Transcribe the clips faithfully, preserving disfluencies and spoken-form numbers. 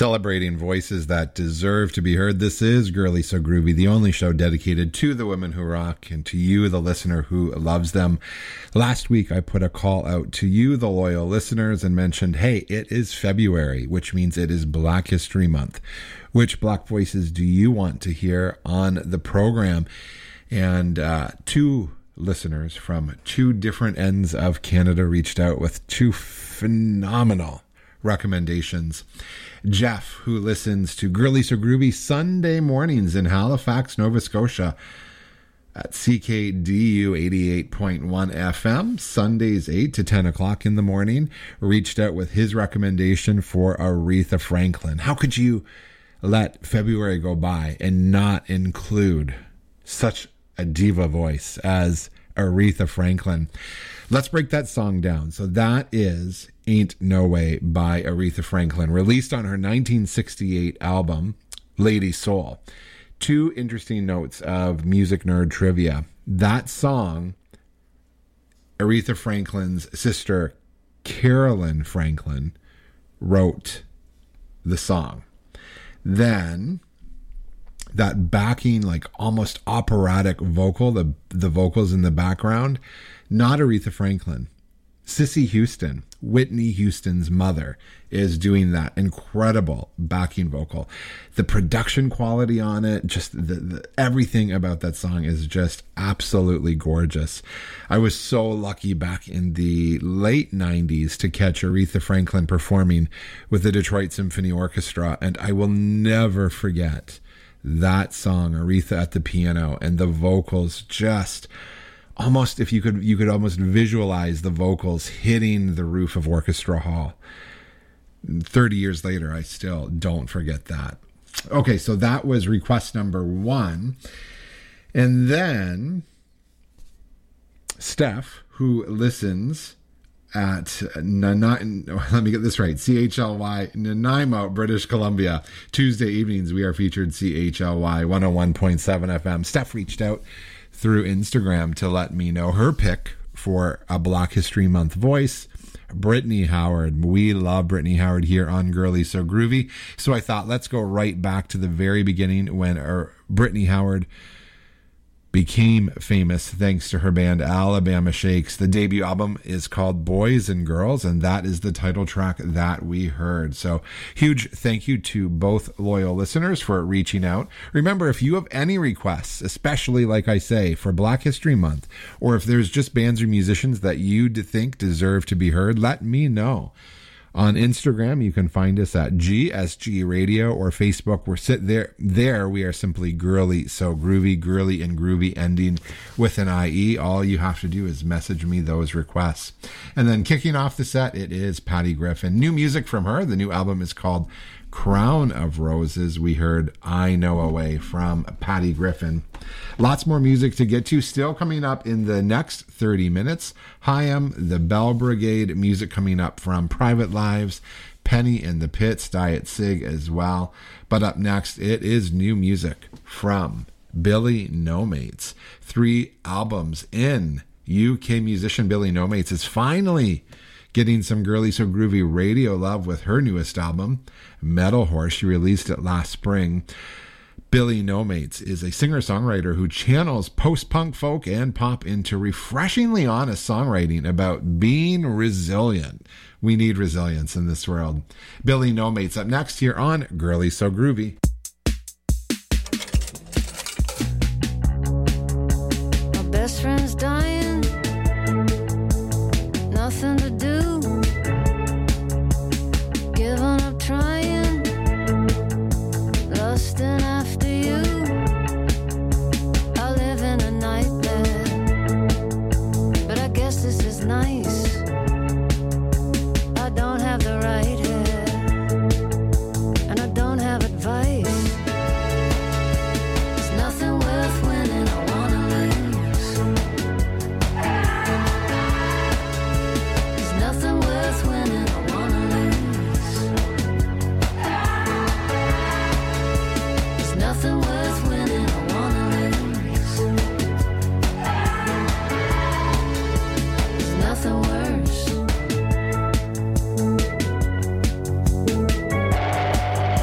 Celebrating voices that deserve to be heard. This is Girly So Groovy, the only show dedicated to the women who rock and to you, the listener who loves them. Last week, I put a call out to you, the loyal listeners, and mentioned, hey, it is February, which means it is Black History Month. Which Black voices do you want to hear on the program? And uh, two listeners from two different ends of Canada reached out with two phenomenal recommendations. Jeff, who listens to Girly So Groovy Sunday mornings in Halifax, Nova Scotia at C K D U eighty-eight point one F M, Sundays eight to ten o'clock in the morning, reached out with his recommendation for Aretha Franklin. How could you let February go by and not include such a diva voice as Aretha Franklin? Let's break that song down. So that is Ain't No Way by Aretha Franklin, released on her nineteen sixty-eight album, Lady Soul. Two interesting notes of music nerd trivia. That song, Aretha Franklin's sister, Carolyn Franklin, wrote the song. Then that backing, like almost operatic vocal, the the vocals in the background, not Aretha Franklin. Cissy Houston, Whitney Houston's mother, is doing that incredible backing vocal. The production quality on it, just the, the everything about that song is just absolutely gorgeous. I was so lucky back in the late nineties to catch Aretha Franklin performing with the Detroit Symphony Orchestra, and I will never forget that song, Aretha at the piano, and the vocals just almost, if you could, you could almost visualize the vocals hitting the roof of Orchestra Hall. thirty years later, I still don't forget that. Okay, so that was request number one. And then Steph, who listens at, Nana- let me get this right, C H L Y, Nanaimo, British Columbia. Tuesday evenings, we are featured C H L Y one oh one point seven F M. Steph reached out through Instagram to let me know her pick for a Black History Month voice, Brittany Howard. We love Brittany Howard here on Girly So Groovy. So I thought, let's go right back to the very beginning when our Brittany Howard became famous thanks to her band Alabama Shakes. The debut album is called Boys and Girls, and that is the title track that we heard. So huge thank you to both loyal listeners for reaching out. Remember, if you have any requests, especially like I say for Black History Month, or if there's just bands or musicians that you think deserve to be heard, let me know. On Instagram, you can find us at G S G Radio, or Facebook. We're sit there. There, we are simply Girly So Groovy, Girly and Groovy, ending with an I E. All you have to do is message me those requests. And then kicking off the set, it is Patty Griffin. New music from her. The new album is called Crown of Roses. We heard I Know a Way from Patty Griffin. Lots more music to get to still coming up in the next thirty minutes. Hyam, the Bell Brigade, music coming up from Private Lives, Penny in the Pits, Diet Sig as well. But up next, it is new music from Billy Nomates. Three albums in. U K musician Billy Nomates is finally getting some Girly So Groovy radio love with her newest album, Metal Horse. She released it last spring. Billy Nomates is a singer-songwriter who channels post-punk, folk, and pop into refreshingly honest songwriting about being resilient. We need resilience in this world. Billy Nomates up next here on Girly So Groovy. My best friend's dying, nothing to do, giving up trying, lusting after you. I live in a nightmare, but I guess this is nice. I don't have the right hair, and I don't have advice. There's nothing worth winning, I wanna lose. There's nothing worth winning, I wanna lose. There's nothing worth winning, I wanna lose. There's nothing worse.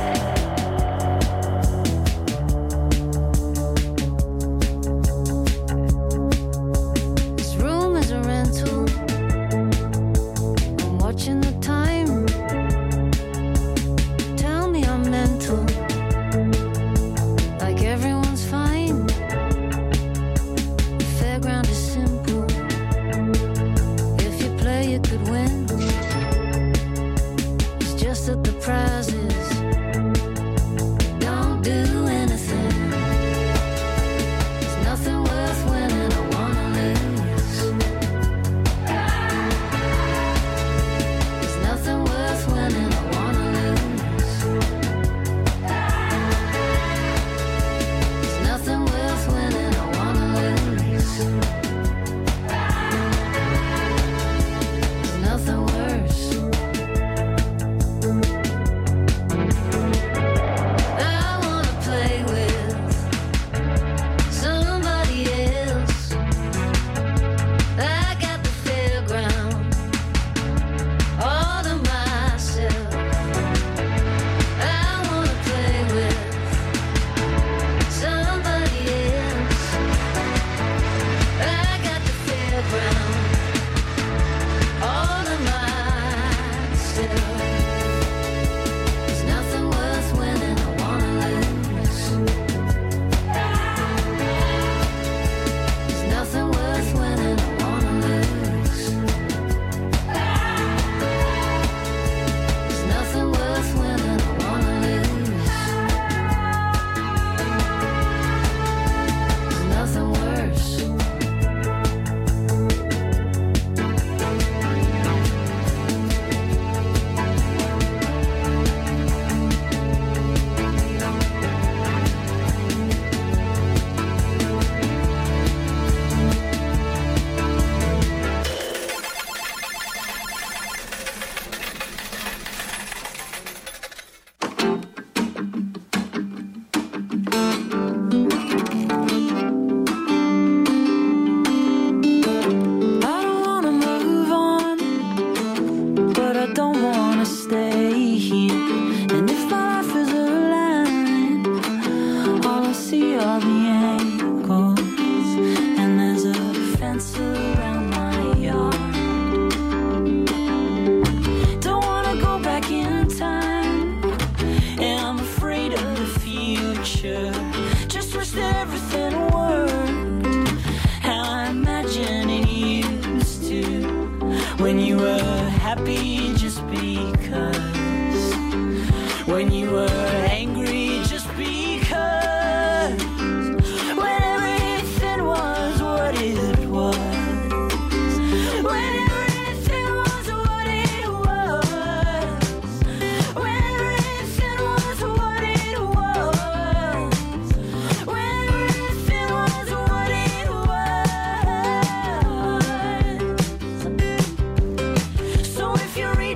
when you were happy just because, when you were angry just because, when everything was what it was, when everything was what it was, when everything was what it was, when everything was what it was. So if you're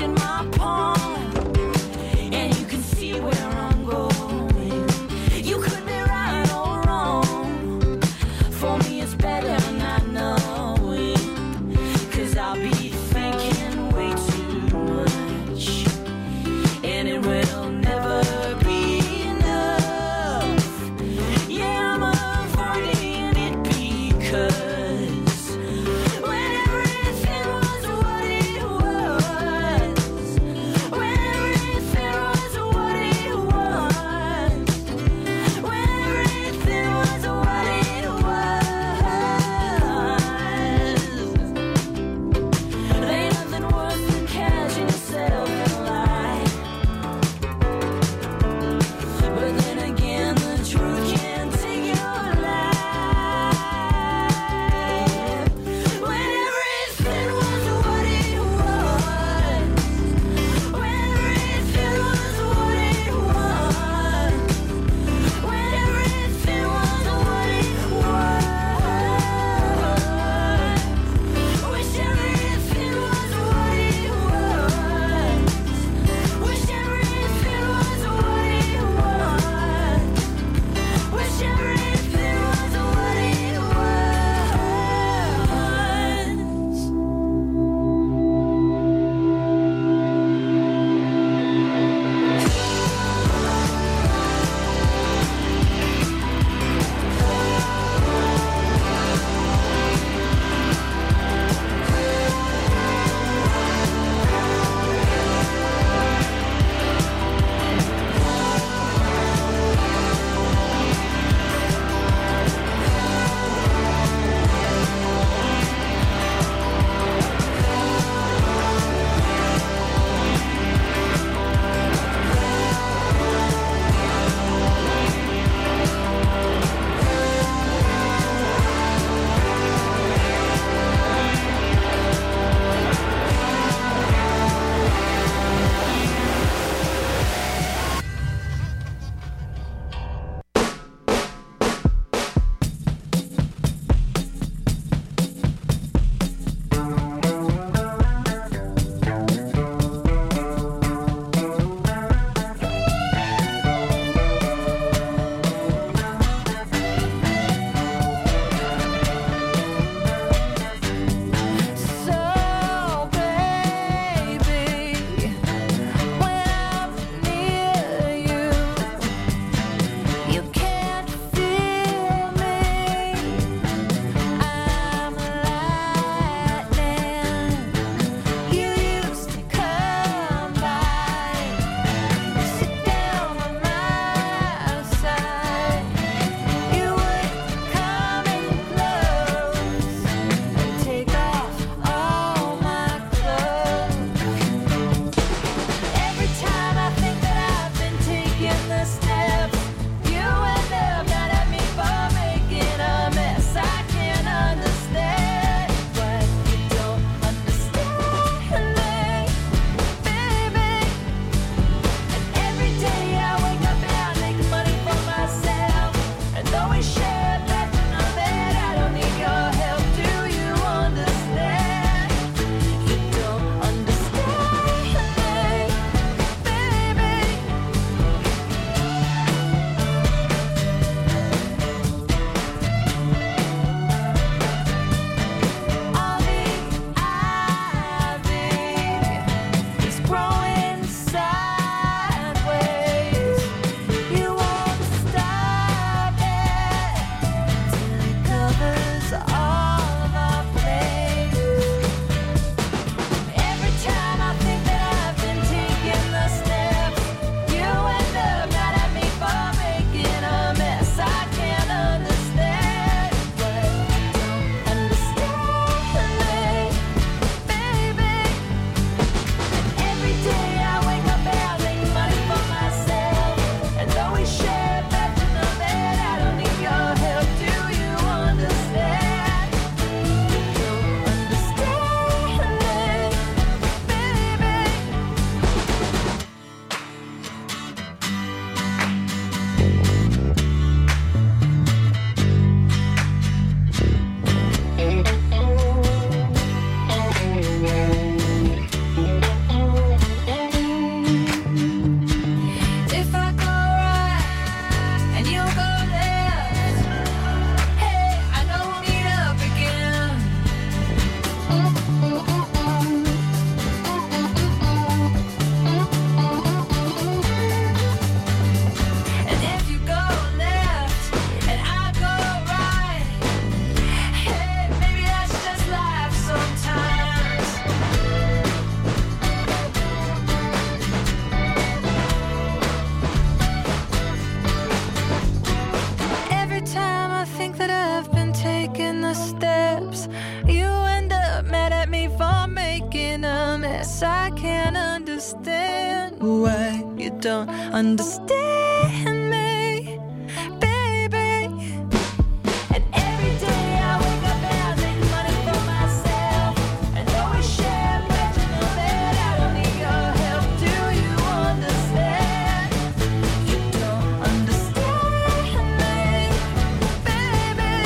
making a mess. I can't understand why you don't understand me, baby. And every day I wake up and I make money for myself, and always share a bedroom that I don't need your help. Do you understand? You don't understand me, baby.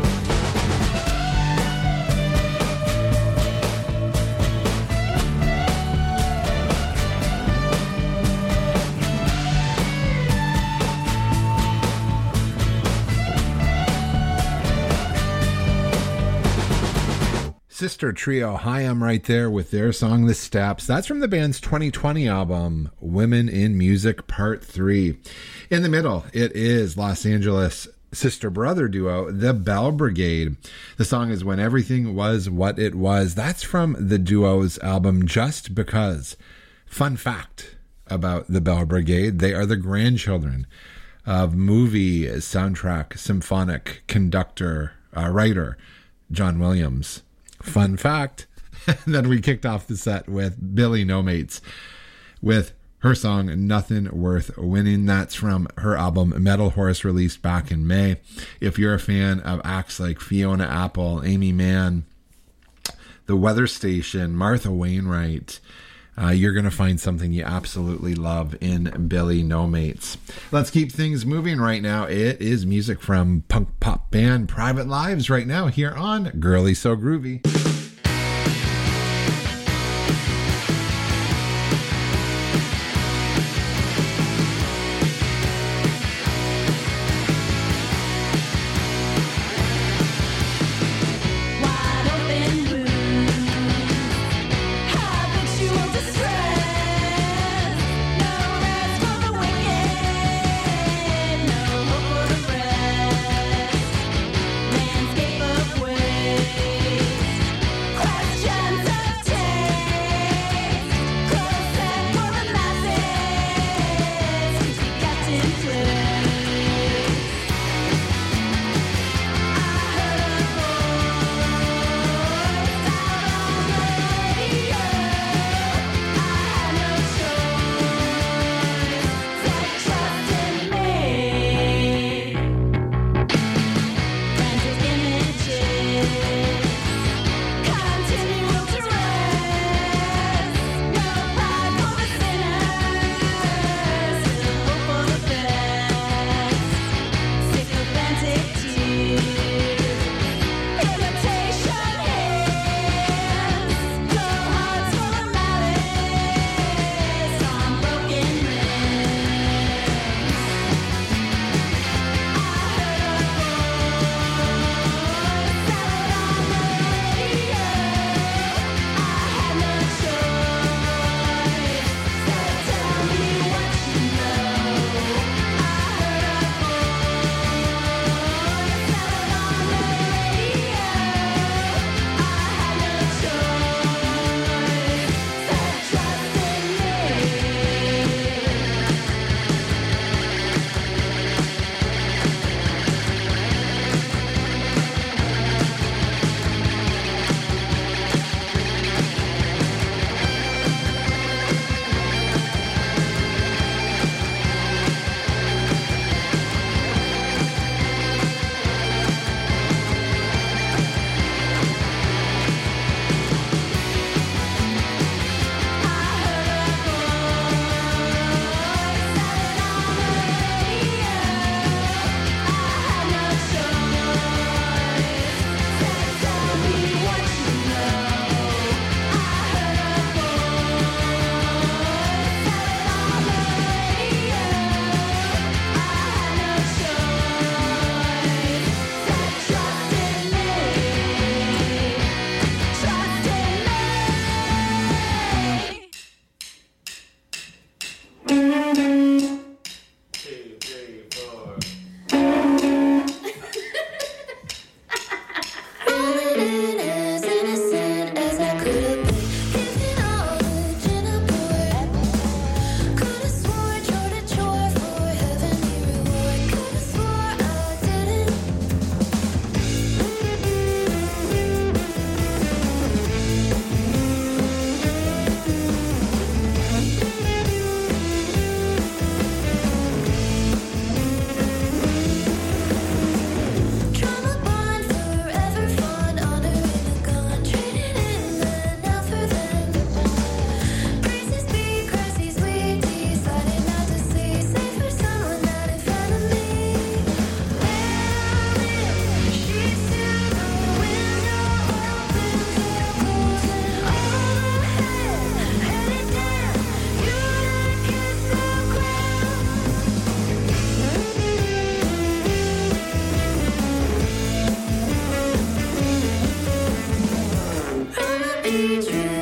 Sister Trio, Hi, I'm Right There with their song The Steps. That's from the band's twenty twenty album, Women in Music Part three. In the middle, it is Los Angeles sister-brother duo, The Bell Brigade. The song is When Everything Was What It Was. That's from the duo's album Just Because. Fun fact about The Bell Brigade, they are the grandchildren of movie soundtrack symphonic conductor, uh, writer John Williams. Fun fact. Then we kicked off the set with Billy No Mates with her song Nothing Worth Winning. That's from her album Metal Horse, released back in May. If you're a fan of acts like Fiona Apple, Amy Mann, The Weather Station, Martha Wainwright, uh, you're going to find something you absolutely love in Billy No Mates. Let's keep things moving right now. It is music from punk pop band Private Lives right now here on Girly So Groovy. Landscape of waves.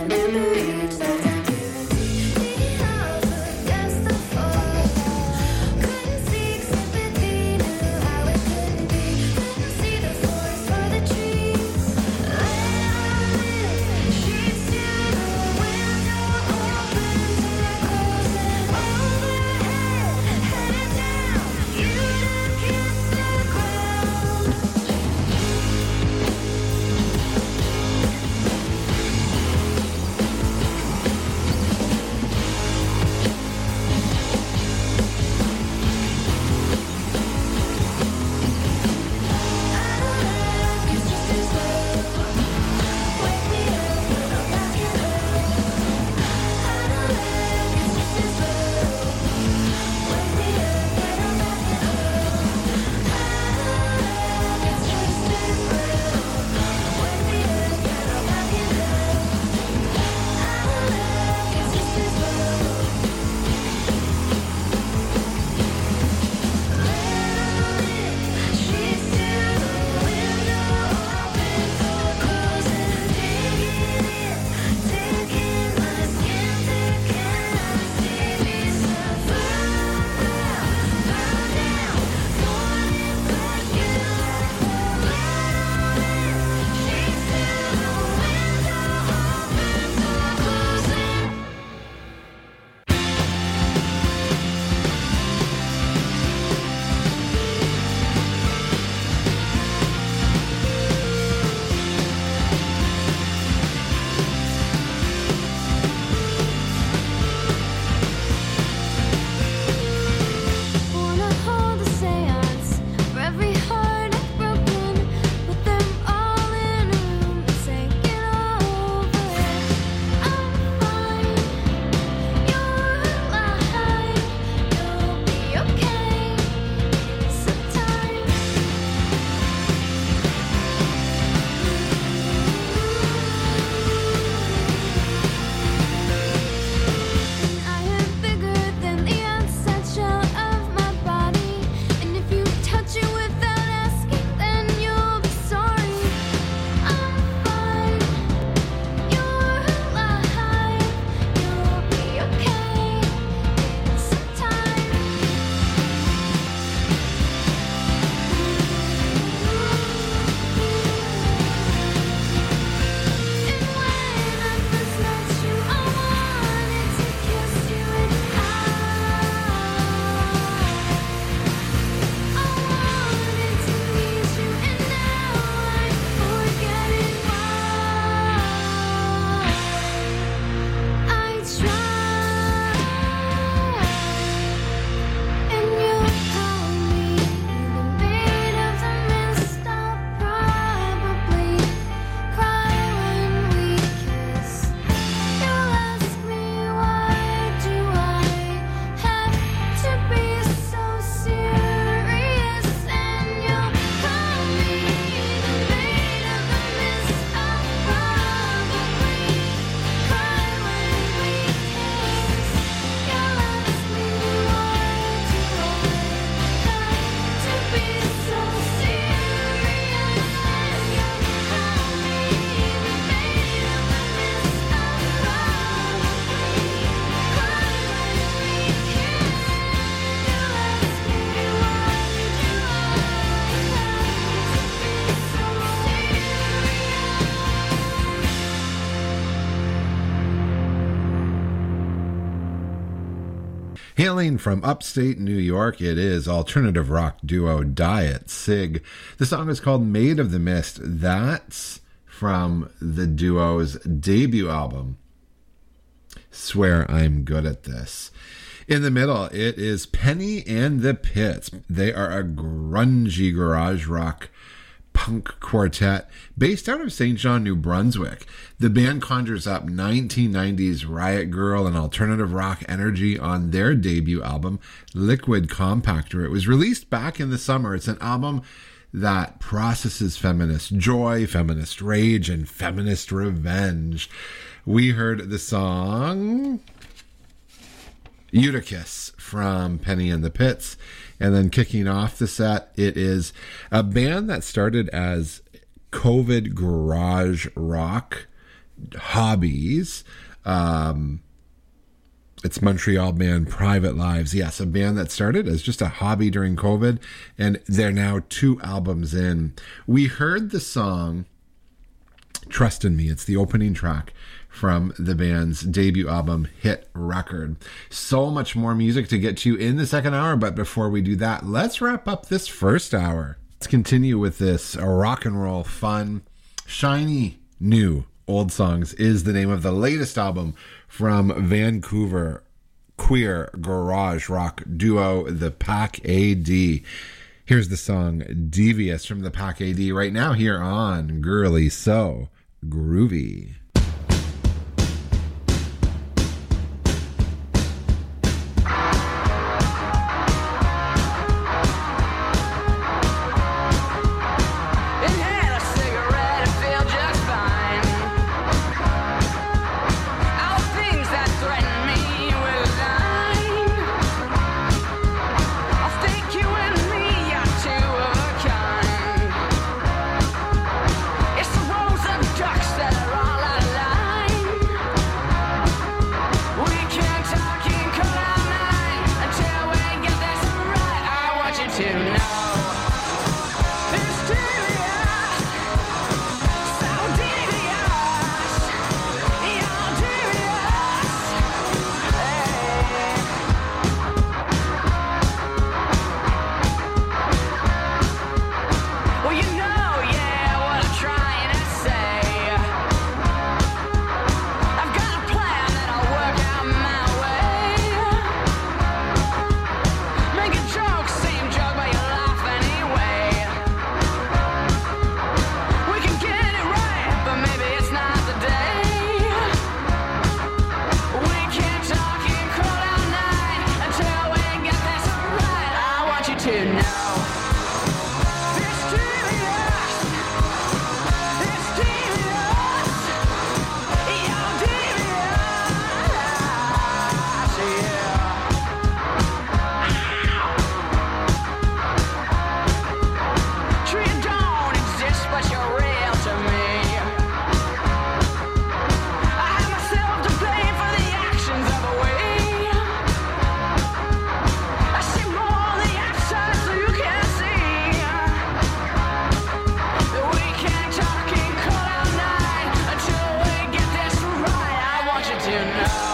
Hailing from upstate New York, it is alternative rock duo Diet Sig. The song is called Made of the Mist. That's from the duo's debut album, Swear I'm Good at This. In the middle, it is Penny and the Pits. They are a grungy garage rock punk quartet based out of Saint John, New Brunswick. The band conjures up nineteen nineties Riot Girl and alternative rock energy on their debut album, Liquid Compactor. It was released back in the summer. It's an album that processes feminist joy, feminist rage, and feminist revenge. We heard the song Eutychus from Penny and the Pits. And then kicking off the set, it is a band that started as COVID garage rock hobbies. Um, it's Montreal band Private Lives. Yes, a band that started as just a hobby during COVID, and they're now two albums in. We heard the song Trust in Me. It's the opening track from the band's debut album, Hit Record. So much more music to get to in the second hour, but before we do that, let's wrap up this first hour. Let's continue with this rock and roll fun. Shiny New Old Songs is the name of the latest album from Vancouver queer garage rock duo, the Pack A D. Here's the song Devious from the Pack A D right now here on Girly So Groovy. You know